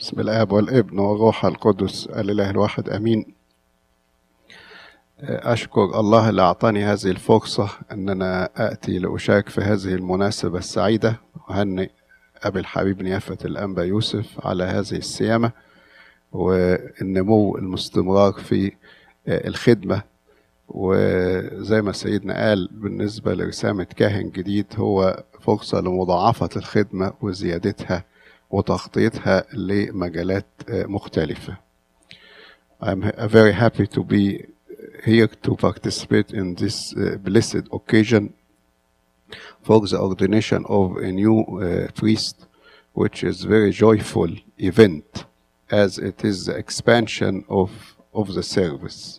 بسم الآب والابن والروح القدس الإله الواحد أمين. أشكر الله اللي أعطاني هذه الفرصة أن أنا أأتي لأشارك في هذه المناسبة السعيدة، وهنئ أبي الحبيب نيافة الأنبا يوسف على هذه السيامة والنمو المستمرار في الخدمة. وزي ما سيدنا قال بالنسبة لرسامة كاهن جديد، هو فرصة لمضاعفة الخدمة وزيادتها وتغطيتها لمجالات مختلفة. I'm very happy to be here to participate in this blessed occasion for the ordination of a new priest, which is a very joyful event as it is the expansion of the service.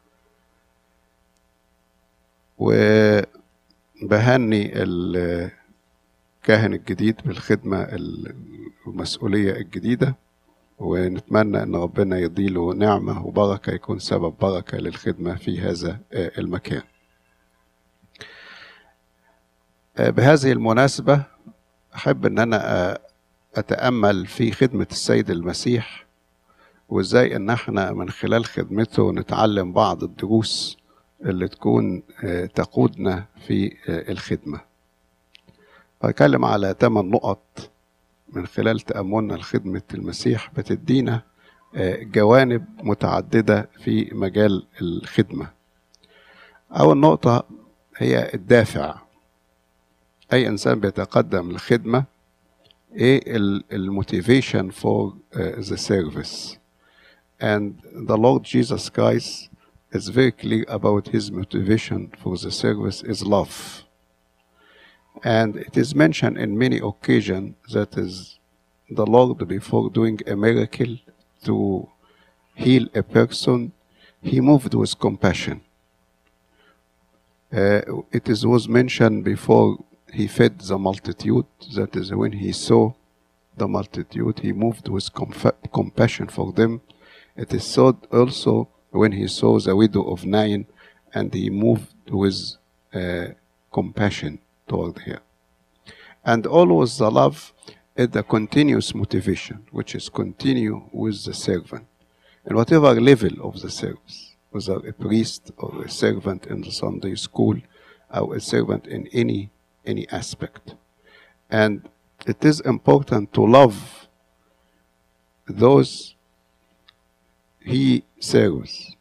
وبهني الكاهن الجديد بالخدمة المسؤولية الجديدة، ونتمنى أن ربنا يديله نعمة وبركة، يكون سبب بركة للخدمة في هذا المكان. بهذه المناسبة أحب أن أنا أتأمل في خدمة السيد المسيح، وإزاي أن احنا من خلال خدمته نتعلم بعض الدروس اللي تكون تقودنا في الخدمة. هتكلم على 8 نقط من خلال تأملنا لخدمة المسيح بتدينا جوانب متعددة في مجال الخدمة. أول نقطة هي الدافع. أي إنسان بيتقدم للخدمة، إيه الموتيفيشن for the service. And the Lord Jesus Christ is very clear about his motivation for the service is love. And it is mentioned in many occasions that is the Lord, before doing a miracle to heal a person, he moved with compassion. Was mentioned before he fed the multitude, that is when he saw the multitude, he moved with compassion for them. It is said also when he saw the widow of Nain, and he moved with compassion toward her. And always the love is the continuous motivation, which is continue with the servant in whatever level of the service, whether a priest or a servant in the Sunday school or a servant in any aspect. And it is important to love those he serves.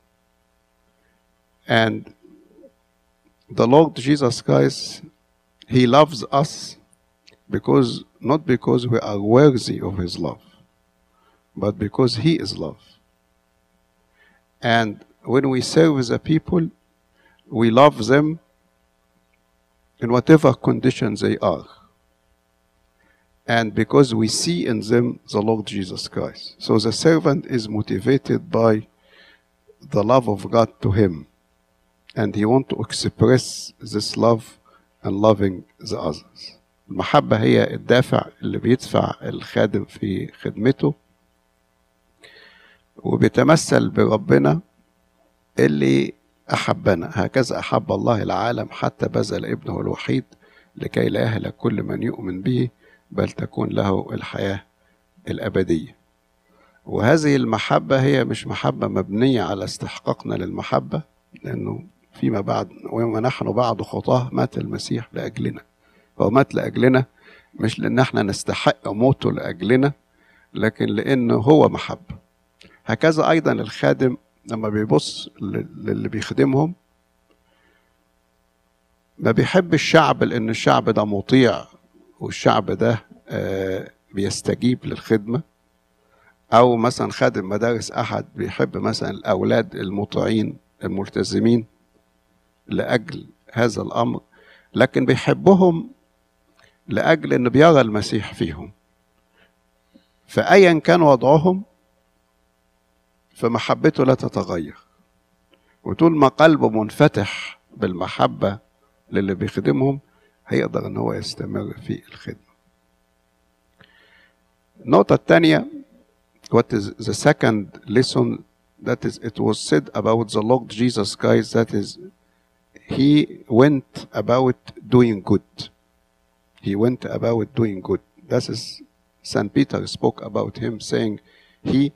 And the Lord Jesus Christ, he loves us not because we are worthy of his love, but because he is love. And when we serve the people, we love them in whatever conditions they are. And because we see in them the Lord Jesus Christ. So the servant is motivated by the love of God to him. And he wants to express this love and loving the others. المحبة هي الدافع اللي بيدفع الخادم في خدمته، وبيتمثل بربنا اللي أحبنا. هكذا أحب الله العالم حتى بذل ابنه الوحيد لكي لا يهلك كل من يؤمن به، بل تكون له الحياة الأبدية. وهذه المحبة هي مش محبة مبنية على استحقاقنا للمحبة، لأنه فيما بعد وما نحن بعد خطاه مات المسيح لأجلنا. هو مات لأجلنا مش لأن احنا نستحق موته لأجلنا، لكن لأنه هو محبة. هكذا أيضا الخادم لما بيبص للي بيخدمهم ما بيحب الشعب لأن الشعب ده مطيع والشعب ده بيستجيب للخدمة. أو مثلا خادم مدارس أحد بيحب مثلا الأولاد المطيعين الملتزمين لأجل هذا الأمر، لكن بيحبهم لأجل أنه بيرى المسيح فيهم. فأيا كان وضعهم فمحبته لا تتغير، وطول ما قلبه منفتح بالمحبة للي بيخدمهم هيقدر أن هو يستمر في الخدمة. النقطة الثانية، what is the second lesson, that is it was said about the Lord Jesus Christ, that is he went about doing good. He went about doing good. That is St. Peter spoke about him, saying, he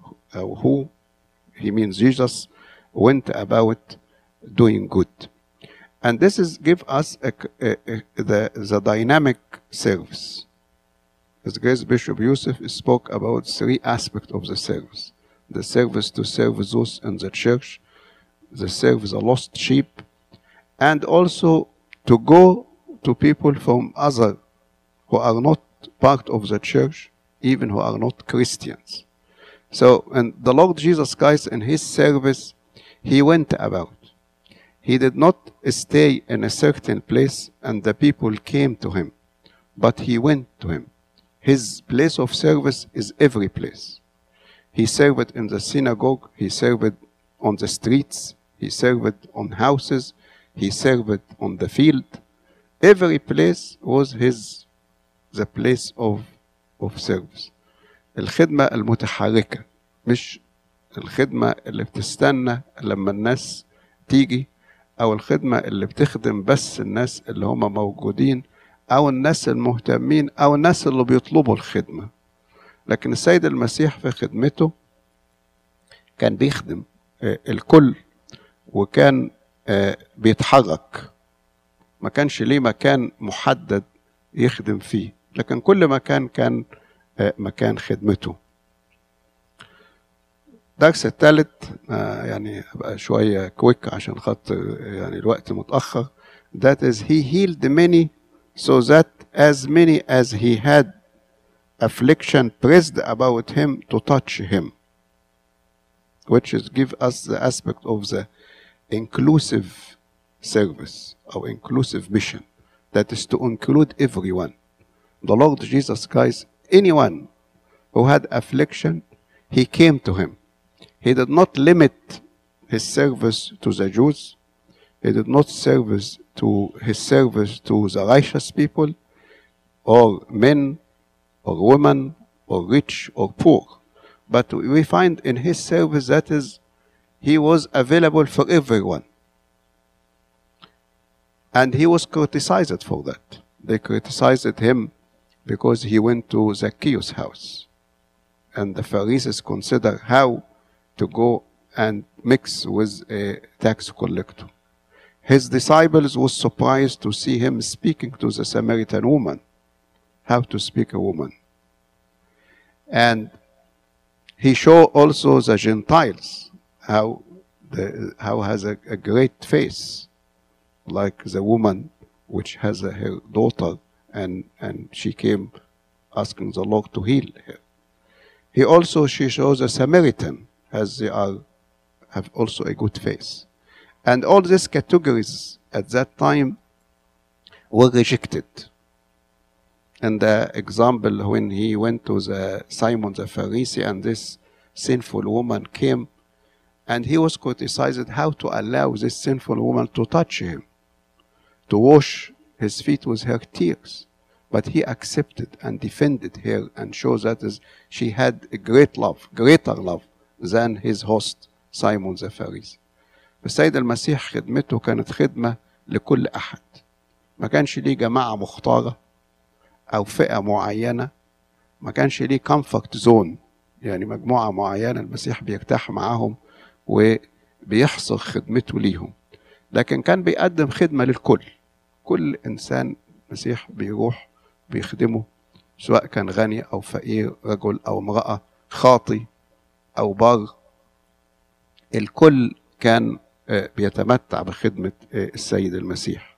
means Jesus, went about doing good. And this is give us the dynamic service. As Grace Bishop Yusuf spoke about 3 aspects of the service. The service to serve those in the church, the service the lost sheep, and also to go to people from other who are not part of the church, even who are not Christians. So, and the Lord Jesus Christ in his service, he went about. He did not stay in a certain place and the people came to him, but he went to him. His place of service is every place. He served in the synagogue, he served on the streets, he served on houses, he served on the field. Every place was the place of service. الخدمة المتحركة، مش الخدمة اللي بتستنى لما الناس تيجي، أو الخدمة اللي بتخدم بس الناس اللي هم موجودين، أو الناس المهتمين، أو الناس اللي بيطلبوا الخدمة. لكن السيد المسيح في خدمته كان بيخدم الكل، وكان بيتحرك. ما كانش ليه مكان محدد يخدم فيه، لكن كل مكان كان مكان خدمته. الدرس الثالث يعني هبقى شوية كويك عشان خاطر يعني الوقت متأخر. That is, he healed many so that as many as he had affliction pressed about him to touch him, which is give us the aspect of the inclusive service or inclusive mission. That is to include everyone. The Lord Jesus Christ, anyone who had affliction, he came to him. He did not limit his service to the Jews. He did not his service to the righteous people, or men, or women, or rich, or poor. But we find in his service that is, he was available for everyone. And he was criticized for that. They criticized him because he went to Zacchaeus' house. And the Pharisees considered how to go and mix with a tax collector. His disciples were surprised to see him speaking to the Samaritan woman, how to speak a woman. And he showed also the Gentiles how has a great face, like the woman which has her daughter, and she came asking the Lord to heal her. She shows a Samaritan as they have also a good face. And all these categories at that time were rejected. And the example when he went to Simon the Pharisee, and this sinful woman came, and he was criticized how to allow this sinful woman to touch him, to wash his feet with her tears. But he accepted and defended her and showed that she had a greater love than his host Simon the Pharisee. السيد المسيح خدمته كانت خدمة لكل أحد. ما كانش ليه جماعة مختارة أو فئة معينة. ما كانش ليه comfort zone، يعني مجموعة معينة المسيح بيرتاح معاهم وبيحصر خدمته ليهم. لكن كان بيقدم خدمة للكل. كل إنسان المسيح بيروح بيخدمه، سواء كان غني أو فقير، رجل أو امرأة، خاطي أو بار. الكل كان بيتمتع بخدمة السيد المسيح.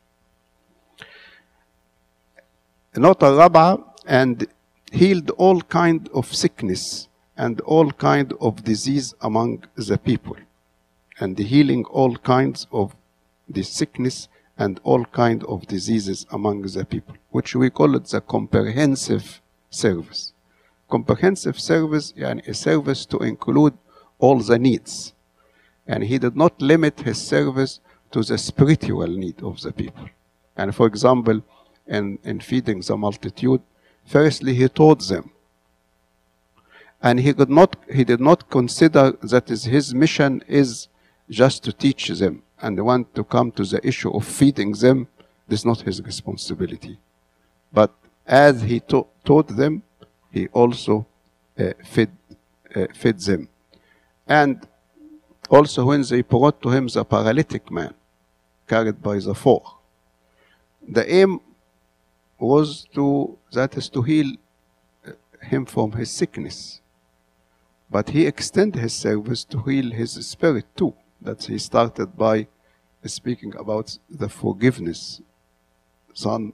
النقطة الرابعة، and healed all kind of sickness and all kind of disease among the people. And healing all kinds of the sickness and all kind of diseases among the people, which we call it the comprehensive service. Comprehensive service, يعني a service to include all the needs. And he did not limit his service to the spiritual need of the people. And for example, in feeding the multitude, firstly he taught them. And he did not consider that his mission is just to teach them and want to come to the issue of feeding them. This is not his responsibility. But as he taught them, he also fed them. And also when they brought to him the paralytic man carried by the four, the aim was to heal him from his sickness. But he extended his service to heal his spirit too. That he started by speaking about the forgiveness. Son,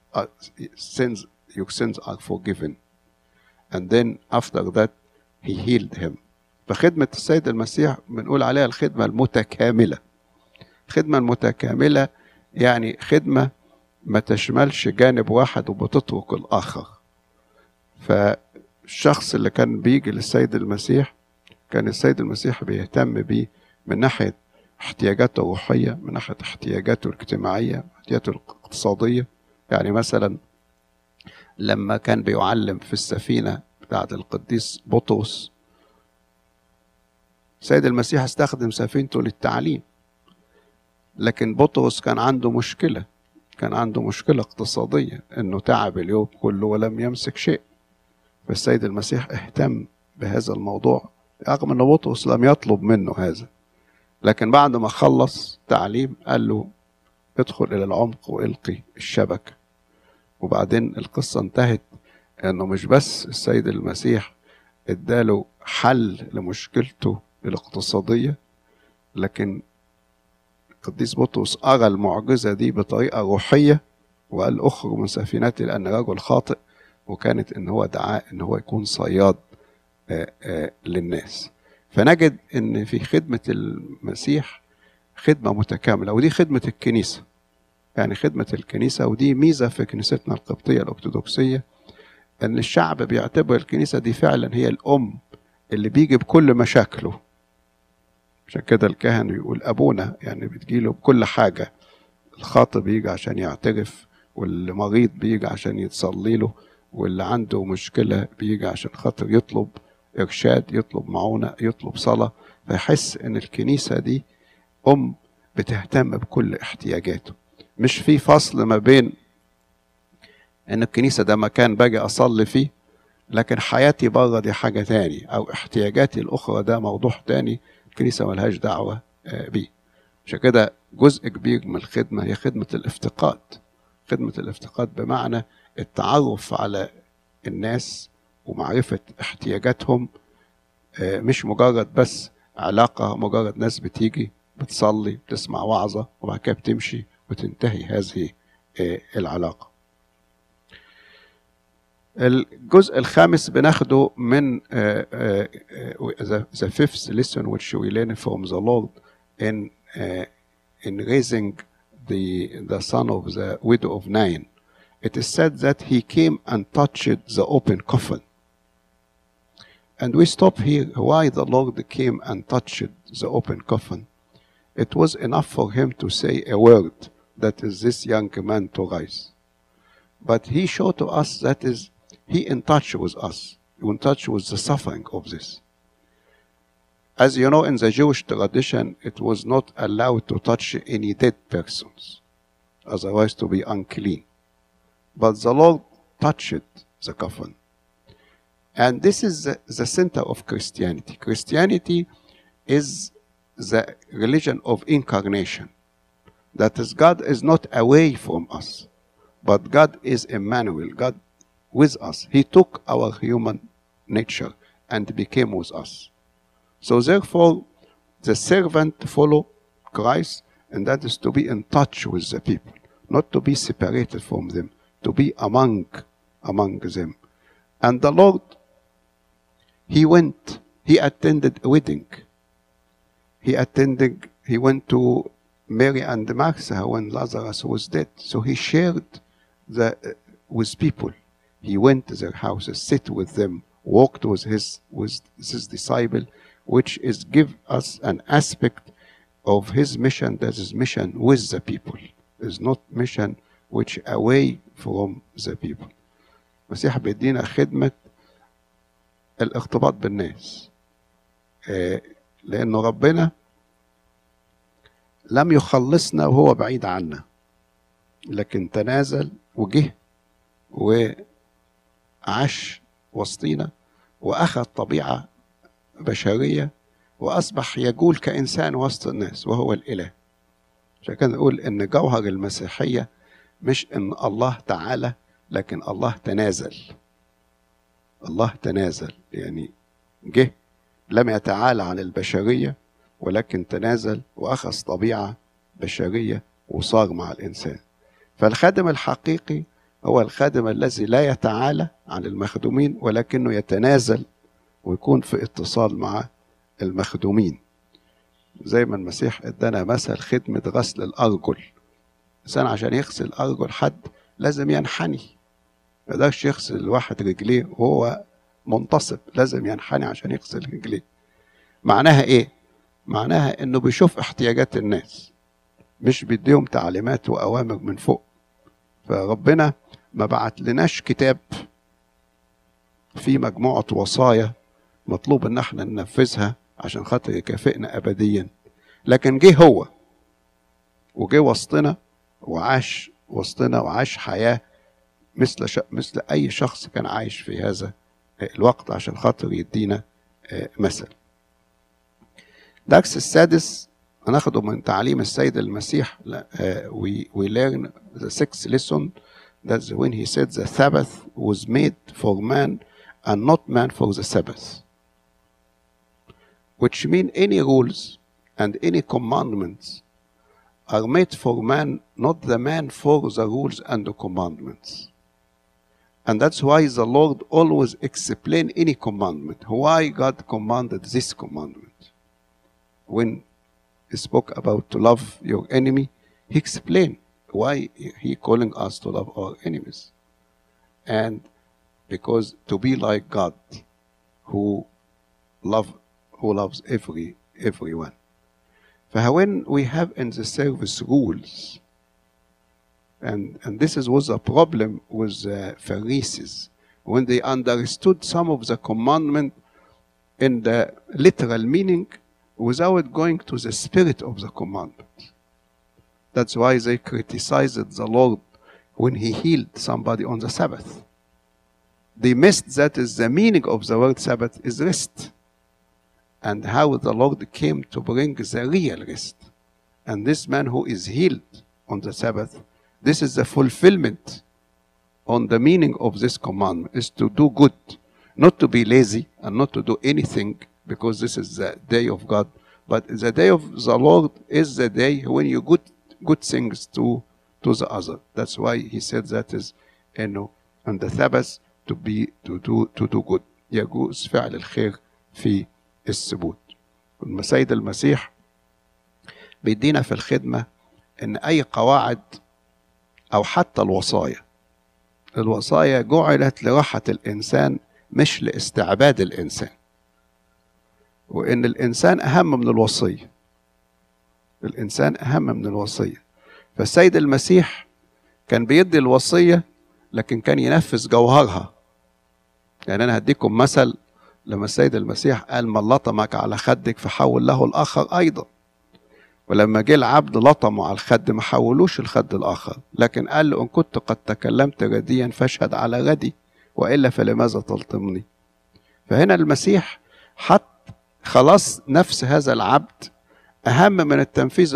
your sins are forgiven. And then after that he healed him. فخدمة السيد المسيح بنقول عليها الخدمة المتكاملة. الخدمة المتكاملة يعني خدمة ما تشملش جانب واحد وبتترك الآخر. فالشخص اللي كان بيجي للسيد المسيح كان السيد المسيح بيهتم بيه من ناحية احتياجاته الروحية، من ناحية احتياجاته الاجتماعية، احتياجاته الاقتصادية. يعني مثلا لما كان بيعلم في السفينة بتاعت القديس بطرس، السيد المسيح استخدم سفينته للتعليم، لكن بطرس كان عنده مشكلة اقتصادية، انه تعب اليوم كله ولم يمسك شيء. فالسيد المسيح اهتم بهذا الموضوع رغم ان بطرس لم يطلب منه هذا، لكن بعد ما خلص تعليم قال له ادخل الى العمق والقي الشبكة. وبعدين القصة انتهت انه مش بس السيد المسيح اداله حل لمشكلته الاقتصادية، لكن القديس بطرس أرى المعجزة دي بطريقة روحية وقال اخرج من سفينتي لأن رجل خاطئ، وكانت ان هو دعاه ان هو يكون صياد للناس. فنجد ان في خدمة المسيح خدمة متكاملة، ودي خدمة الكنيسة. يعني خدمة الكنيسة، ودي ميزة في كنيستنا القبطية الأرثوذكسية، ان الشعب بيعتبر الكنيسة دي فعلا هي الأم اللي بيجي بكل مشاكله. عشان كده الكاهن يقول أبونا، يعني بتجيله بكل حاجة. الخاطئ بيجي عشان يعترف، واللي مريض بيجي عشان يتصلي له، واللي عنده مشكلة بيجي عشان خاطر يطلب إرشاد، يطلب معونة، يطلب صلاة. فيحس إن الكنيسة دي أم بتهتم بكل احتياجاته. مش في فصل ما بين إن الكنيسة ده مكان باجي أصلي فيه، لكن حياتي بره دي حاجة تاني، أو احتياجاتي الأخرى ده موضوع تاني الكنيسة ملهاش دعوة بيه. عشان كده جزء كبير من الخدمة هي خدمة الافتقاد. خدمة الافتقاد بمعنى التعرف على الناس ومعرفة احتياجاتهم، مش مجرد بس علاقة، مجرد ناس بتيجي بتصلي بتسمع وعظة وبعد كده بتمشي وتنتهي هذه العلاقة. الجزء الخامس بناخده من the fifth lesson which we learn from the Lord in raising the son of the widow of Nain. It is said that he came and touched the open coffin. And we stop here why the Lord came and touched the open coffin. It was enough for him to say a word, that is this young man to rise. But he showed to us that is he in touch with us, in touch with the suffering of this. As you know, in the Jewish tradition, it was not allowed to touch any dead persons, otherwise to be unclean. But the Lord touched the coffin. And this is the center of Christianity. Christianity is the religion of incarnation. That is, God is not away from us, but God is Emmanuel, God with us. He took our human nature and became with us. So therefore, the servant follow Christ, and that is to be in touch with the people, not to be separated from them, to be among them. And the Lord, he attended a wedding. He went to Mary and Martha when Lazarus was dead. So he shared with people. He went to their houses, sit with them, walked with his disciple, which is give us an aspect of his mission, that is mission with the people. Is not mission which away from the people. المسيح بيدينا خدمة الاختلاط بالناس، لأنه ربنا لم يخلصنا وهو بعيد عنا، لكن تنازل وجه وعاش وسطينا وأخذ طبيعة بشرية وأصبح يجول كإنسان وسط الناس وهو الإله. عشان كده نقول إن جوهر المسيحية مش إن الله تعالى، لكن الله تنازل. الله تنازل يعني جه لم يتعالى عن البشرية، ولكن تنازل وأخذ طبيعة بشرية وصار مع الإنسان. فالخادم الحقيقي هو الخادم الذي لا يتعالى عن المخدومين، ولكنه يتنازل ويكون في اتصال مع المخدومين. زي ما المسيح ادانا مثل خدمة غسل الأرجل. الإنسان عشان يغسل أرجل حد لازم ينحني، ما يقدرش يغسل الواحد رجليه وهو منتصب، لازم ينحني عشان يغسل رجليه. معناها ايه؟ معناها انه بيشوف احتياجات الناس، مش بيديهم تعليمات وأوامر من فوق. فربنا ما بعت لناش كتاب فيه مجموعة وصايا مطلوب ان احنا ننفذها عشان خاطر يكافئنا ابديا، لكن جه هو وجه وسطنا وعاش وسطنا وعاش حياة مثل اي شخص كان عايش في هذا الوقت عشان خاطر يدينا مثل. الدرس السادس هناخده من تعليم السيد المسيح. we learn the sixth lesson, that's when he said the Sabbath was made for man and not man for the Sabbath, which mean any rules and any commandments are made for man, not the man for the rules and the commandments. And that's why the Lord always explain any commandment, why God commanded this commandment. When he spoke about to love your enemy, he explained why he calling us to love our enemies. And because to be like God who loves everyone. When we have in the service rules, and this was a problem with Pharisees, when they understood some of the commandment in the literal meaning without going to the spirit of the commandment. That's why they criticized the Lord when he healed somebody on the Sabbath. They missed that is the meaning of the word Sabbath is rest, and how the Lord came to bring the real rest. And this man who is healed on the Sabbath, this is the fulfillment on the meaning of this commandment, is to do good, not to be lazy and not to do anything because this is the day of God. But the day of the Lord is the day when you good things to the other. That's why he said that is, on the Sabbath to do good. يجوز فعل الخير في السبوت. السيد المسيح بيدينا في الخدمة ان اي قواعد او حتى الوصايا جعلت لراحة الانسان مش لاستعباد الانسان، وان الانسان اهم من الوصية. الانسان اهم من الوصية. فالسيد المسيح كان بيدي الوصية لكن كان ينفذ جوهرها. يعني انا هديكم مثل، لما السيد المسيح قال من لطمك على خدك فحول له الاخر ايضا، ولما جه العبد لطمه على الخد ما حولوش الخد الاخر، لكن قال له ان كنت قد تكلمت رديا فاشهد على غدي والا فلماذا تلطمني. فهنا المسيح حط خلاص نفس هذا العبد اهم من التنفيذ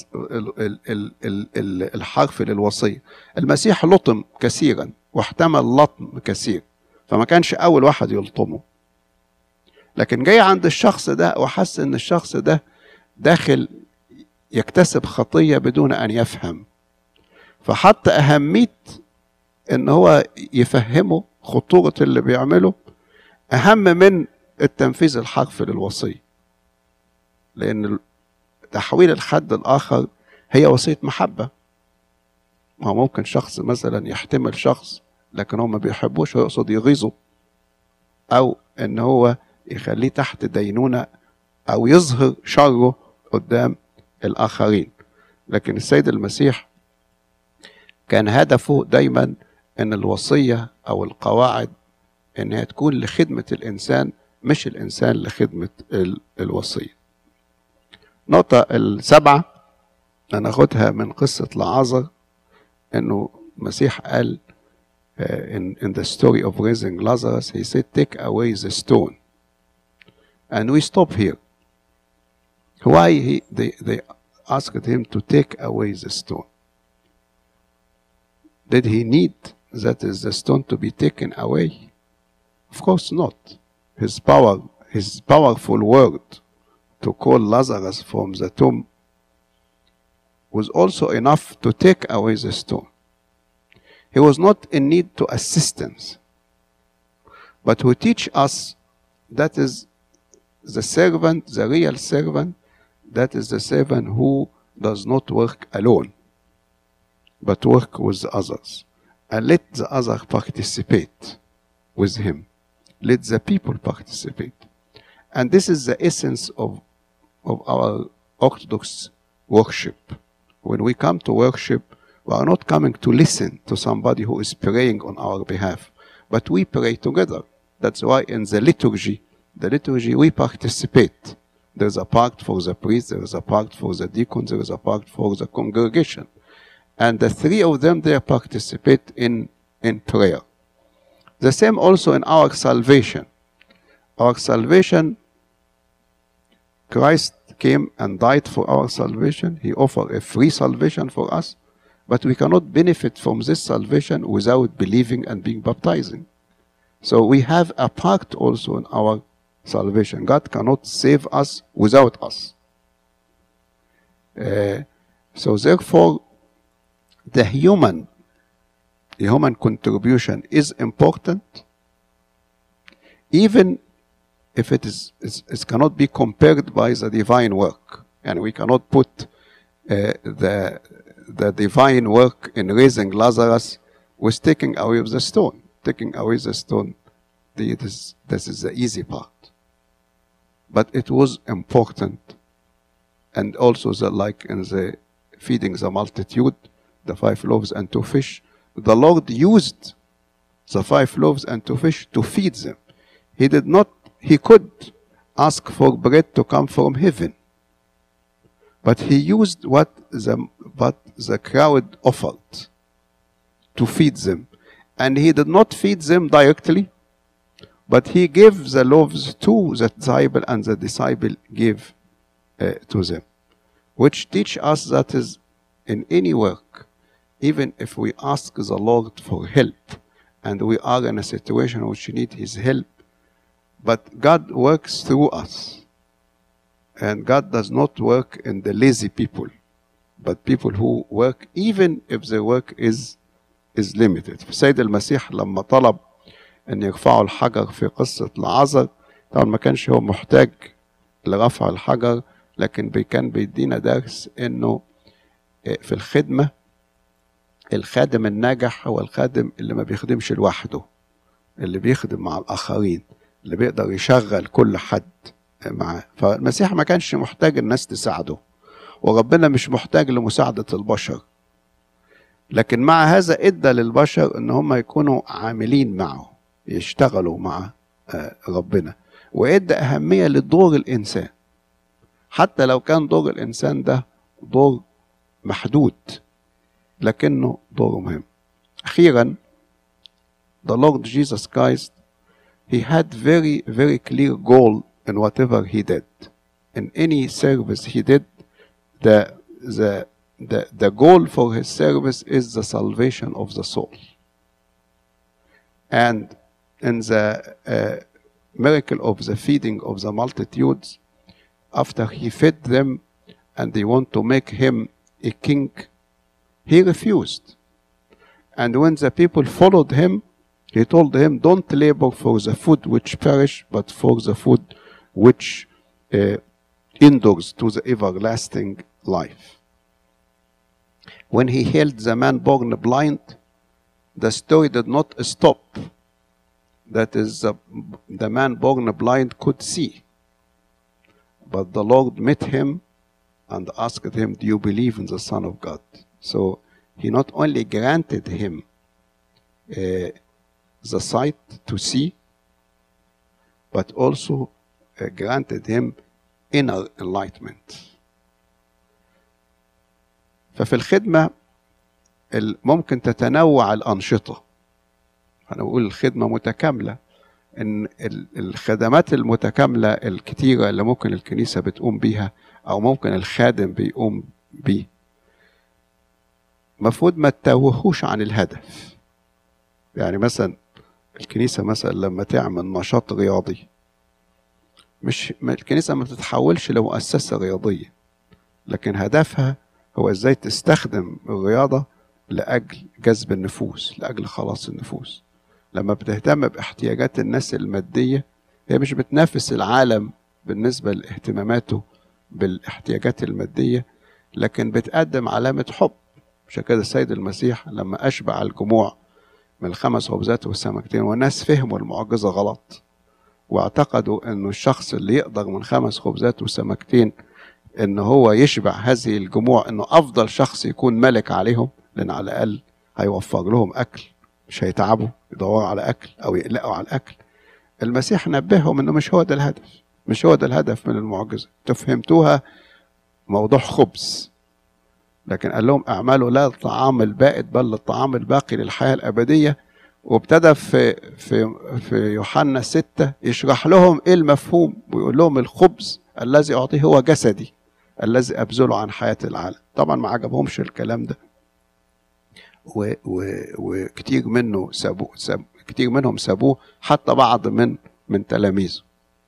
الحرف للوصيه. المسيح لطم كثيرا واحتمل لطم كثير، فما كانش اول واحد يلطمه، لكن جاي عند الشخص ده وحس ان الشخص ده داخل يكتسب خطية بدون ان يفهم، فحط اهمية ان هو يفهمه خطورة اللي بيعمله اهم من التنفيذ الحرف للوصية. لان تحويل الخد الاخر هي وصية محبة. ما ممكن شخص مثلا يحتمل شخص لكن هو ما بيحبوش ويقصد يغيظه، او ان هو يخليه تحت دينونة او يظهر شره قدام الاخرين. لكن السيد المسيح كان هدفه دايما ان الوصية او القواعد انها تكون لخدمة الانسان مش الانسان لخدمة الوصية. نقطة السابعة هناخدها من قصة لعازر، انه المسيح قال in the story of raising Lazarus, he said, take away the stone. And we stop here. Why they asked him to take away the stone? Did he need, that is, the stone to be taken away? Of course not. His powerful word to call Lazarus from the tomb was also enough to take away the stone. He was not in need to assistance. But who teach us that is the servant, the real servant, that is the servant who does not work alone, but work with the others. And let the others participate with him. Let the people participate. And this is the essence of our Orthodox worship. When we come to worship, we are not coming to listen to somebody who is praying on our behalf, but we pray together. That's why in the liturgy we participate. There's a part for the priest, there is a part for the deacon, there is a part for the congregation. And the three of them, they participate in prayer. The same also in our salvation. Our salvation, Christ came and died for our salvation. He offered a free salvation for us. But we cannot benefit from this salvation without believing and being baptizing. So we have a part also in our salvation. God cannot save us without us. So therefore, the human contribution is important, even if it cannot be compared by the divine work. And we cannot put the divine work in raising Lazarus with taking away the stone. Taking away the stone, this is the easy part. But it was important. And also, like in the feeding the multitude, the 5 loaves and 2 fish, the Lord used the 5 loaves and 2 fish to feed them. He could ask for bread to come from heaven. But he used what the crowd offered to feed them. And he did not feed them directly, but he gave the loaves to the disciple, and the disciple gave to them. Which teach us that is in any work, even if we ask the Lord for help, and we are in a situation which need his help, but God works through us. And God does not work in the lazy people, but people who work even if their work is limited. سيد المسيح لما طلب أن يرفعوا الحجر في قصة العازر، طبعا ما كانش هو محتاج لرفع الحجر، لكن كان بيدينا درس إنه في الخدمة الخادم الناجح هو الخادم اللي ما بيخدمش لوحده، اللي بيخدم مع الآخرين، اللي بيقدر يشغل كل حد معاه. فالمسيح ما كانش محتاج الناس تساعده، وربنا مش محتاج لمساعدة البشر، لكن مع هذا ادى للبشر ان هم يكونوا عاملين معه، يشتغلوا مع ربنا، وادى اهمية لدور الانسان، حتى لو كان دور الانسان ده دور محدود، لكنه دور مهم. اخيرا the Lord Jesus Christ, he had very, very clear goal in whatever he did. In any service he did, the goal for his service is the salvation of the soul. And in the miracle of the feeding of the multitudes, after he fed them and they want to make him a king, he refused. And when the people followed him, he told them, don't labor for the food which perish, but for the food which endures to the everlasting life. When he healed the man born blind, the story did not stop. That is, the man born blind could see. But the Lord met him and asked him, do you believe in the Son of God? So he not only granted him the sight to see, but also granted him inner enlightenment. ففي الخدمة ممكن تتنوع الأنشطة. أنا بقول الخدمة متكاملة، إن الخدمات المتكاملة الكتيرة اللي ممكن الكنيسة بتقوم بيها أو ممكن الخادم بيقوم بيه، مفروض ما تتوهوش عن الهدف. يعني مثلا الكنيسة مثلا لما تعمل نشاط رياضي، الكنيسة ما بتتحولش لمؤسسة رياضية، لكن هدفها هو ازاي تستخدم الرياضة لأجل جذب النفوس، لأجل خلاص النفوس. لما بتهتم باحتياجات الناس المادية، هي مش بتنافس العالم بالنسبة لاهتماماته بالاحتياجات المادية، لكن بتقدم علامة حب. عشان كده السيد المسيح لما أشبع الجموع من 5 خبزات والسمكتين، والناس فهموا المعجزة غلط واعتقدوا انه الشخص اللي يقدر من 5 خبزات وسمكتين ان هو يشبع هذه الجموع انه افضل شخص يكون ملك عليهم، لان على الاقل هيوفر لهم اكل، مش هيتعبوا يدوروا على اكل او يقلقوا على الاكل. المسيح نبههم انه مش هو ده الهدف، مش هو ده الهدف من المعجزة. تفهمتوها موضوع خبز، لكن قال لهم اعملوا لا الطعام البائد بل الطعام الباقي للحياة الأبدية. وابتدى في يوحنا 6 يشرح لهم ايه المفهوم، ويقول لهم الخبز الذي اعطيه هو جسدي الذي ابذله عن حياة العالم. طبعا ما عجبهمش الكلام ده، وكتير منه كتير منهم سابوه، حتى بعض من تلاميذه.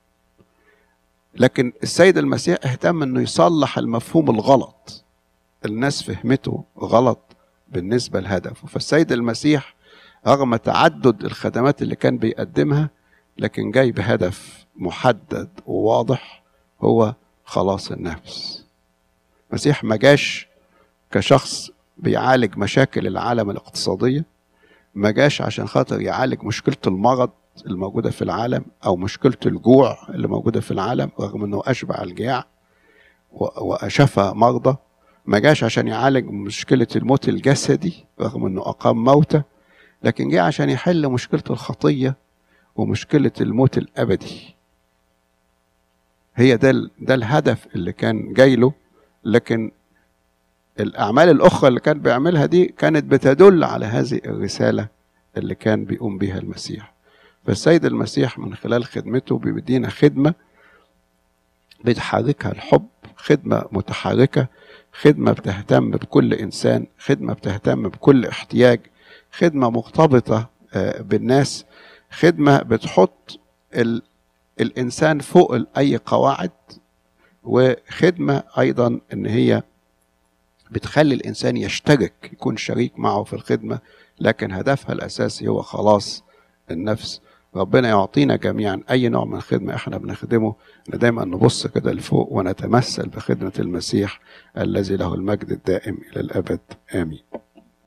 لكن السيد المسيح اهتم انه يصلح المفهوم الغلط، الناس فهمته غلط بالنسبة لهدفه. فالسيد المسيح رغم تعدد الخدمات اللي كان بيقدمها، لكن جاي بهدف محدد وواضح، هو خلاص النفس. المسيح ما جاش كشخص بيعالج مشاكل العالم الاقتصادية، ما جاش عشان خاطر يعالج مشكلة المرض الموجودة في العالم أو مشكلة الجوع اللي موجودة في العالم، رغم أنه أشبع الجياع وأشفى مرضى. ما جاش عشان يعالج مشكلة الموت الجسدي رغم أنه أقام موتى، لكن جاء عشان يحل مشكلة الخطية ومشكلة الموت الأبدي. هي ده الهدف اللي كان جاي له. لكن الأعمال الأخرى اللي كان بيعملها دي كانت بتدل على هذه الرسالة اللي كان بيقوم بها المسيح. فالسيد المسيح من خلال خدمته بيدينا خدمة بتحركها الحب، خدمة متحركة، خدمة بتهتم بكل إنسان، خدمة بتهتم بكل احتياج، خدمة مرتبطة بالناس، خدمة بتحط الإنسان فوق أي قواعد، وخدمة أيضا إن هي بتخلي الإنسان يشترك، يكون شريك معه في الخدمة، لكن هدفها الأساسي هو خلاص النفس. ربنا يعطينا جميعا أي نوع من الخدمة احنا بنخدمه، ان دايما نبص كده لفوق ونتمثل بخدمة المسيح الذي له المجد الدائم إلى الأبد. آمين.